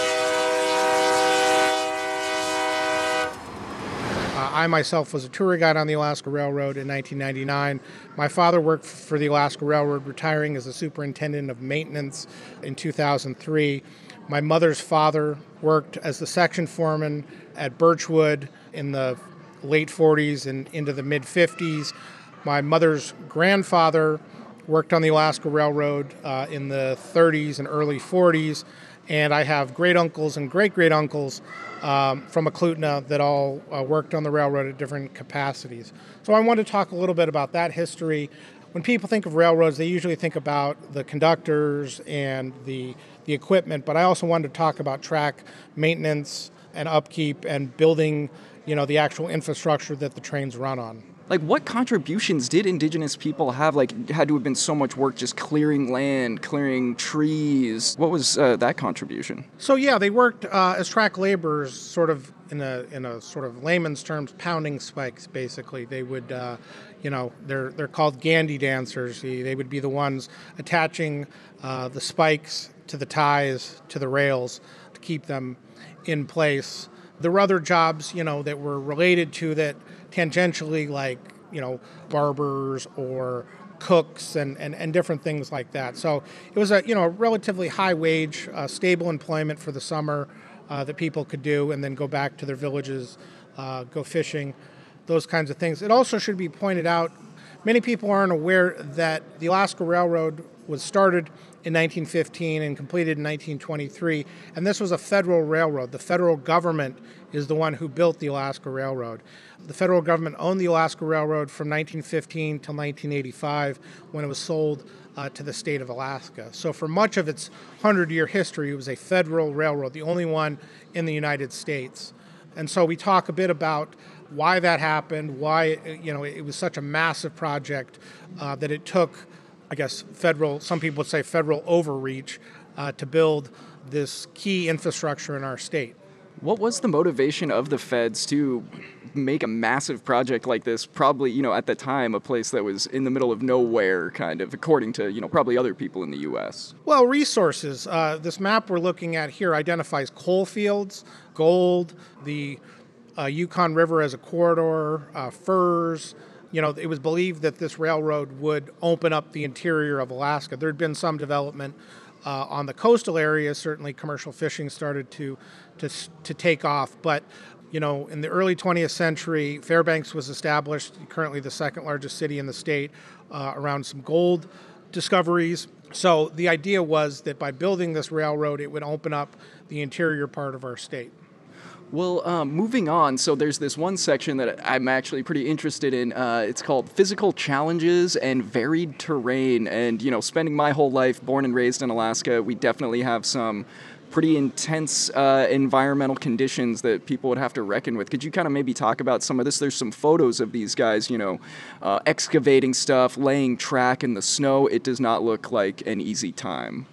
I myself was a tour guide on the Alaska Railroad in 1999. My father worked for the Alaska Railroad, retiring as the superintendent of maintenance in 2003. My mother's father worked as the section foreman at Birchwood in the late 40s and into the mid 50s. My mother's grandfather worked on the Alaska Railroad in the 30s and early 40s. And I have great uncles and great great uncles from Eklutna that all worked on the railroad at different capacities. So I want to talk a little bit about that history. When people think of railroads, they usually think about the conductors and the equipment, but I also wanted to talk about track maintenance and upkeep and building, the actual infrastructure that the trains run on. Like, what contributions did indigenous people have? Like, had to have been so much work just clearing land, clearing trees. What was that contribution? So yeah, they worked as track laborers, sort of in a sort of layman's terms, pounding spikes. Basically, they would, they're called Gandhi dancers. They would be the ones attaching the spikes to the ties to the rails to keep them in place. There were other jobs, that were related to that tangentially, like, barbers or cooks and different things like that. So it was a relatively high wage, stable employment for the summer that people could do and then go back to their villages, go fishing, those kinds of things. It also should be pointed out, many people aren't aware that the Alaska Railroad was started in 1915 and completed in 1923, and this was a federal railroad. The federal government is the one who built the Alaska Railroad. The federal government owned the Alaska Railroad from 1915 till 1985 when it was sold to the state of Alaska. So for much of its 100-year history, it was a federal railroad, the only one in the United States. And so we talk a bit about why that happened, why it was such a massive project that it took, I guess, some people would say federal overreach to build this key infrastructure in our state. What was the motivation of the feds to make a massive project like this, probably, at the time, a place that was in the middle of nowhere, kind of, according to, probably other people in the U.S.? Well, resources. This map we're looking at here identifies coal fields, gold, the Yukon River as a corridor, furs. It was believed that this railroad would open up the interior of Alaska. There had been some development on the coastal areas. Certainly commercial fishing started to take off. But, in the early 20th century, Fairbanks was established, currently the second largest city in the state, around some gold discoveries. So the idea was that by building this railroad, it would open up the interior part of our state. Well, moving on, so there's this one section that I'm actually pretty interested in. It's called Physical Challenges and Varied Terrain. And, spending my whole life born and raised in Alaska, we definitely have some pretty intense environmental conditions that people would have to reckon with. Could you kind of maybe talk about some of this? There's some photos of these guys, excavating stuff, laying track in the snow. It does not look like an easy time.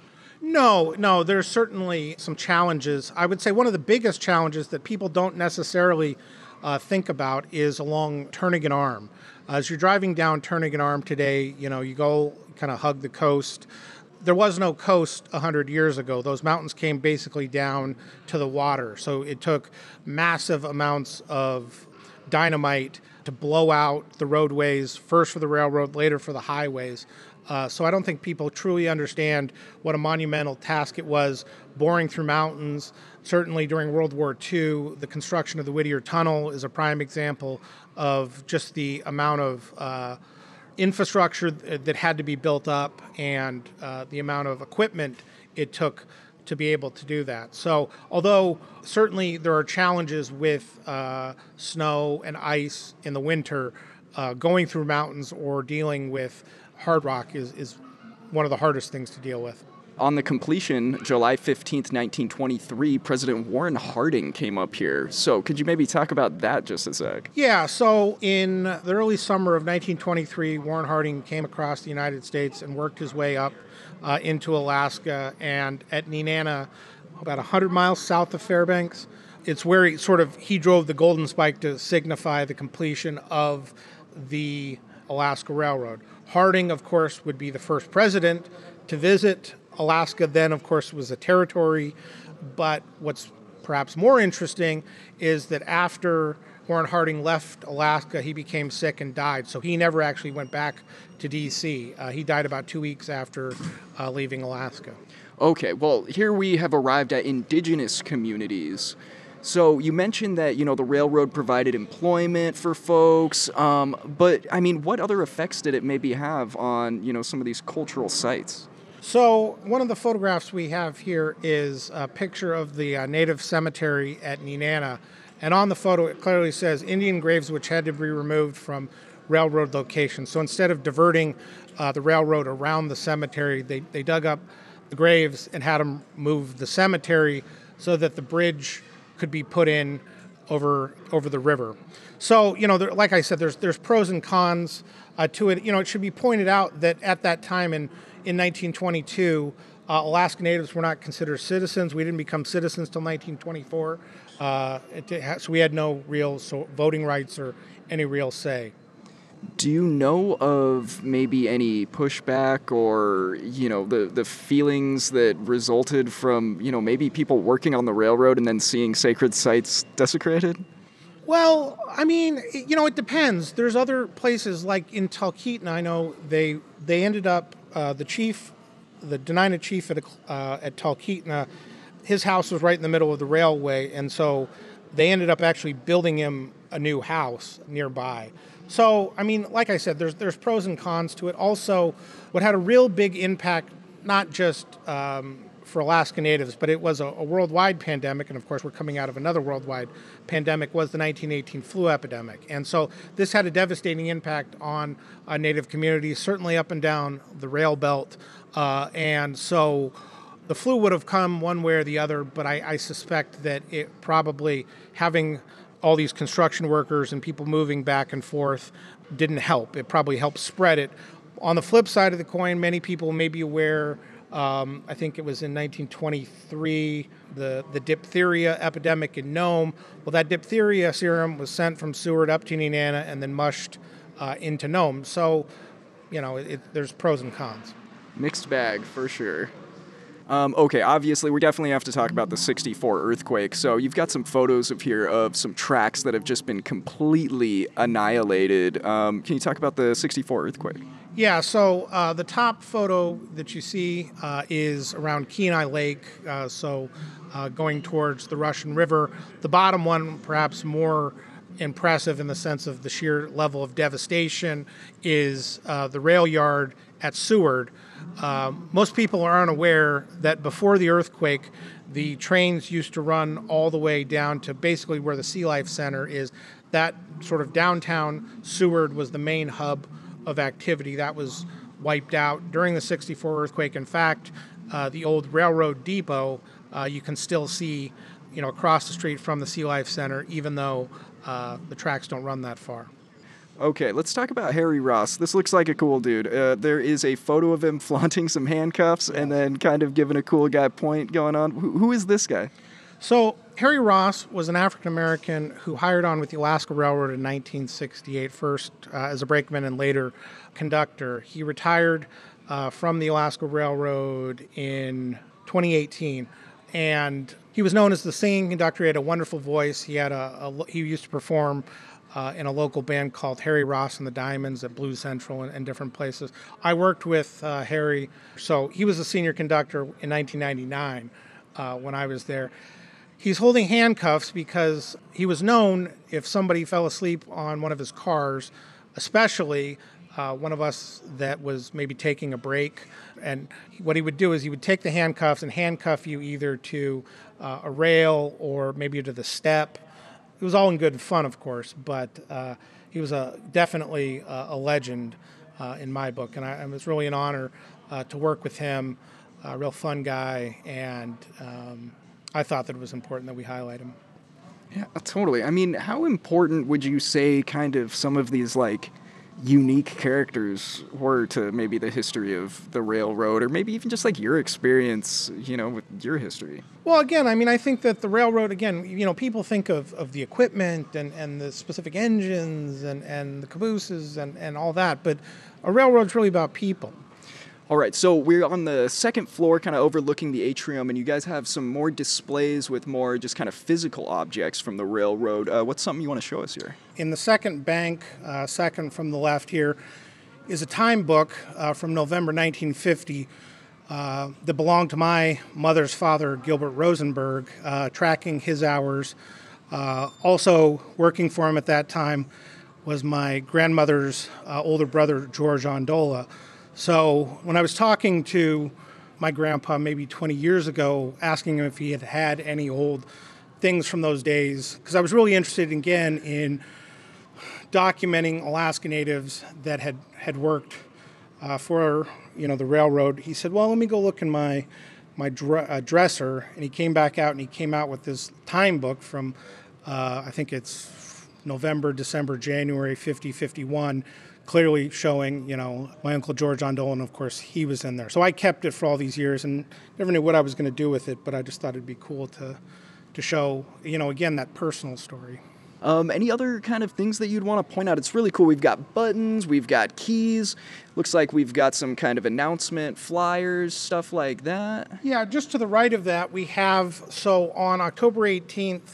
No, there's certainly some challenges. I would say one of the biggest challenges that people don't necessarily think about is along Turnagain Arm. As you're driving down Turnagain Arm today, you go kind of hug the coast. There was no coast 100 years ago. Those mountains came basically down to the water. So it took massive amounts of dynamite to blow out the roadways, first for the railroad, later for the highways. So I don't think people truly understand what a monumental task it was, boring through mountains. Certainly during World War II, the construction of the Whittier Tunnel is a prime example of just the amount of infrastructure that had to be built up and the amount of equipment it took to be able to do that. So although certainly there are challenges with snow and ice in the winter, going through mountains or dealing with hard rock is one of the hardest things to deal with. On the completion, July 15th, 1923, President Warren Harding came up here. So could you maybe talk about that just a sec? Yeah, so in the early summer of 1923, Warren Harding came across the United States and worked his way up into Alaska, and at Nenana, about 100 miles south of Fairbanks, it's where he drove the Golden Spike to signify the completion of the Alaska Railroad. Harding, of course, would be the first president to visit Alaska. Then, of course, was a territory. But what's perhaps more interesting is that after Warren Harding left Alaska, he became sick and died. So he never actually went back to D.C. He died about 2 weeks after leaving Alaska. Okay, well, here we have arrived at indigenous communities. So you mentioned that, the railroad provided employment for folks, but, I mean, what other effects did it maybe have on, some of these cultural sites? So one of the photographs we have here is a picture of the native cemetery at Nenana. And on the photo, it clearly says Indian graves which had to be removed from railroad locations. So instead of diverting the railroad around the cemetery, they dug up the graves and had them move the cemetery so that the bridge could be put in over the river. So, like I said, there's pros and cons to it. It should be pointed out that at that time in 1922, Alaska Natives were not considered citizens. We didn't become citizens till 1924. So we had no real voting rights or any real say. Do you know of maybe any pushback or, the feelings that resulted from, maybe people working on the railroad and then seeing sacred sites desecrated? Well, I mean, it depends. There's other places like in Talkeetna. I know they ended up the Dena'ina chief at Talkeetna. His house was right in the middle of the railway, and so they ended up actually building him a new house nearby. So, I mean, like I said, there's pros and cons to it. Also, what had a real big impact, not just for Alaska Natives, but it was a worldwide pandemic, and of course we're coming out of another worldwide pandemic, was the 1918 flu epidemic. And so this had a devastating impact on Native communities, certainly up and down the rail belt. And so the flu would have come one way or the other, but I suspect that it probably, having all these construction workers and people moving back and forth, didn't help. It probably helped spread it. On the flip side of the coin, many people may be aware, I think it was in 1923, the diphtheria epidemic in Nome. Well, that diphtheria serum was sent from Seward up to Nenana and then mushed into Nome. So, there's pros and cons. Mixed bag, for sure. Okay, obviously, we definitely have to talk about the 64 earthquake. So you've got some photos here of some tracks that have just been completely annihilated. Can you talk about the 64 earthquake? Yeah, so the top photo that you see is around Kenai Lake, going towards the Russian River. The bottom one, perhaps more impressive in the sense of the sheer level of devastation, is the rail yard at Seward. Most people are unaware that before the earthquake, the trains used to run all the way down to basically where the Sea Life Center is. That sort of downtown Seward was the main hub of activity. That was wiped out during the 64 earthquake. In fact, the old railroad depot, you can still see, across the street from the Sea Life Center, even though the tracks don't run that far. Okay, let's talk about Harry Ross. This looks like a cool dude. There is a photo of him flaunting some handcuffs and then kind of giving a cool guy point going on. Who is this guy? So Harry Ross was an African-American who hired on with the Alaska Railroad in 1968, first as a brakeman and later conductor. He retired from the Alaska Railroad in 2018, and he was known as the singing conductor. He had a wonderful voice. He had he used to perform in a local band called Harry Ross and the Diamonds at Blues Central and different places. I worked with Harry, so he was a senior conductor in 1999 when I was there. He's holding handcuffs because he was known, if somebody fell asleep on one of his cars, especially one of us that was maybe taking a break, and what he would do is he would take the handcuffs and handcuff you either to a rail or maybe to the step. It was all in good fun, of course, but he was definitely a legend in my book, and it was really an honor to work with him. A real fun guy, and I thought that it was important that we highlight him. Yeah, totally. I mean, how important would you say kind of some of these, unique characters were to maybe the history of the railroad, or maybe even just your experience, with your history? Well, again, I mean, I think that the railroad, people think of the equipment and the specific engines and the cabooses and all that, but a railroad's really about people. All right, so we're on the second floor, kind of overlooking the atrium, and you guys have some more displays with more just kind of physical objects from the railroad. What's something you want to show us here? In the second bank, second from the left here, is a time book from November 1950. that belonged to my mother's father, Gilbert Rosenberg, tracking his hours. Also working for him at that time was my grandmother's older brother, George Ondola. So when I was talking to my grandpa maybe 20 years ago, asking him if he had had any old things from those days, because I was really interested again in documenting Alaska Natives that had worked for the railroad. He said, well, let me go look in my dresser, and he came back out and he came out with this time book from I think it's November, December, January 50, 51, clearly showing, my Uncle George Ondola, and of course he was in there. So I kept it for all these years and never knew what I was going to do with it, but I just thought it'd be cool to show, again, that personal story. Any other kind of things that you'd want to point out? It's really cool. We've got buttons, we've got keys. Looks like we've got some kind of announcement, flyers, stuff like that. Yeah, just to the right of that, we have, so on October 18th,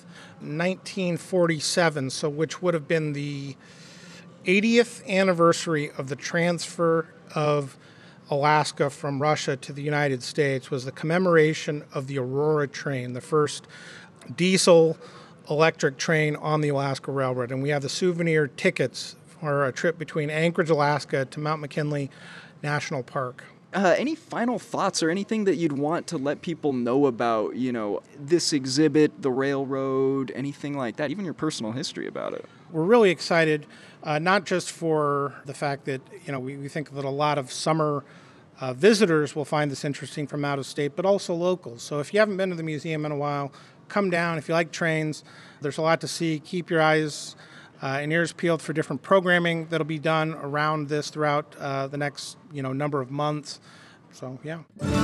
1947, so which would have been the 80th anniversary of the transfer of Alaska from Russia to the United States, was the commemoration of the Aurora train, the first diesel electric train on the Alaska Railroad. And we have the souvenir tickets for a trip between Anchorage, Alaska to Mount McKinley National Park. Any final thoughts or anything that you'd want to let people know about, this exhibit, the railroad, anything like that, even your personal history about it? We're really excited, not just for the fact that, we think that a lot of summer visitors will find this interesting from out of state, but also locals. So if you haven't been to the museum in a while, come down. If you like trains, there's a lot to see. Keep your eyes and ears peeled for different programming that'll be done around this throughout the next, number of months. So, yeah.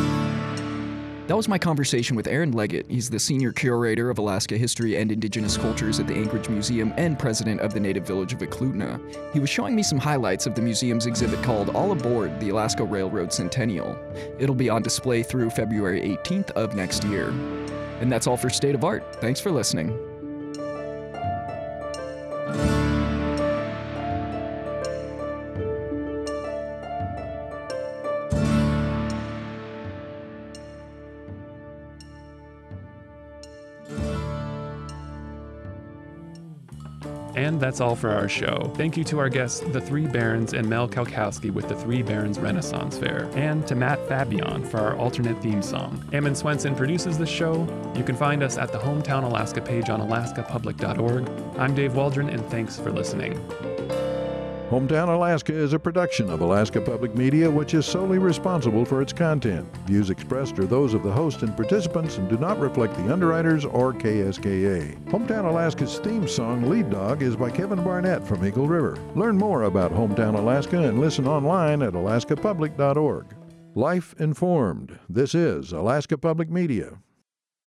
That was my conversation with Aaron Leggett. He's the senior curator of Alaska history and indigenous cultures at the Anchorage Museum and president of the native village of Eklutna. He was showing me some highlights of the museum's exhibit called All Aboard, the Alaska Railroad Centennial. It'll be on display through February 18th of next year. And that's all for State of Art. Thanks for listening. And that's all for our show. Thank you to our guests, the Three Barons and Mel Kalkowski with the Three Barons Renaissance Fair, and to Matt Fabian for our alternate theme song. Ammon Swenson produces the show. You can find us at the Hometown Alaska page on alaskapublic.org. I'm Dave Waldron, and thanks for listening. Hometown Alaska is a production of Alaska Public Media, which is solely responsible for its content. Views expressed are those of the host and participants and do not reflect the underwriters or KSKA. Hometown Alaska's theme song, Lead Dog, is by Kevin Barnett from Eagle River. Learn more about Hometown Alaska and listen online at alaskapublic.org. Life informed. This is Alaska Public Media.